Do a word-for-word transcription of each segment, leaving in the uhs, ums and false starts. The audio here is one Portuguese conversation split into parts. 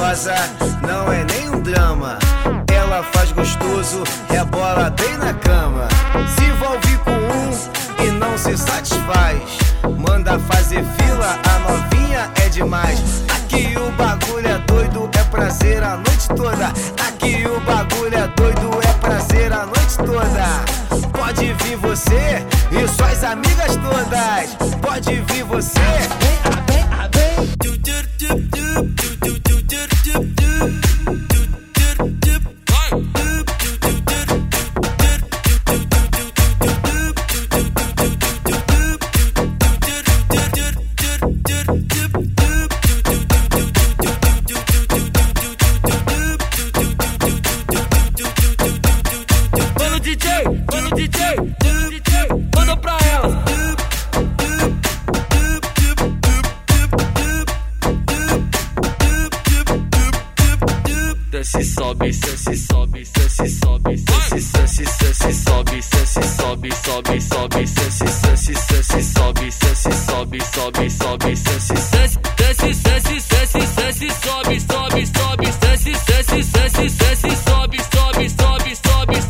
gostosa, não é nem um drama. Ela faz gostoso, rebola bem na cama. Se envolve com um e não se satisfaz, manda fazer fila, a novinha é demais. Aqui o bagulho é doido, é prazer a noite toda. Aqui o bagulho é doido, é prazer a noite toda. Pode vir você e suas amigas todas. Pode vir você, vem, vem, vem. Mano D J, mano D J, mano D J, manda pra ela. Desce, sobe, desce, sobe, desce, sobe, desce, desce, desce, sobe, desce, sobe, sobe, sobe, desce, desce, desce, sobe, desce, sobe, sobe, sobe, desce, desce, desce, desce, desce, desce, sobe, sobe, sobe, desce, desce, desce, desce, sobe, sobe, sobe, sobe.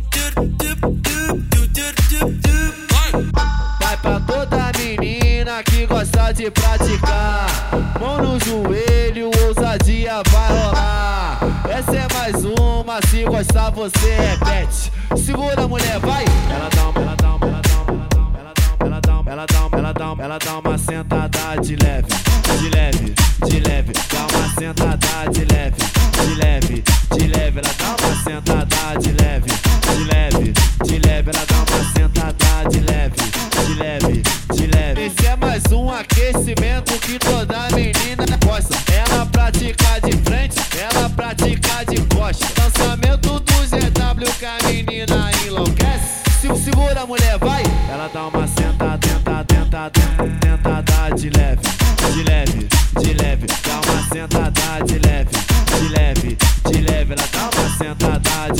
Vai pra toda menina que gosta de praticar, mão no joelho, ousadia vai rolar. Essa é mais uma, se gostar você repete. Segura mulher, vai. Ela dá uma, ela dá uma, ela dá uma, ela dá uma, ela dá uma, ela dá uma, ela dá uma, ela dá uma sentada de leve, de leve, de leve. Dá uma sentada de leve, de leve, de leve. Ela dá uma sentada de leve, de leve, de leve. Ela dá uma sentada de leve, de leve, de leve. Esse é mais um aquecimento que toda menina gosta. Ela pratica de frente, ela pratica de costa. Lançamento do Z W que a menina enlouquece. Se segura a mulher, vai. Ela dá uma sentada, tenta, tenta, tentada de leve, de leve, de leve. Dá uma sentada de leve, de leve, de leve. Ela dá uma sentada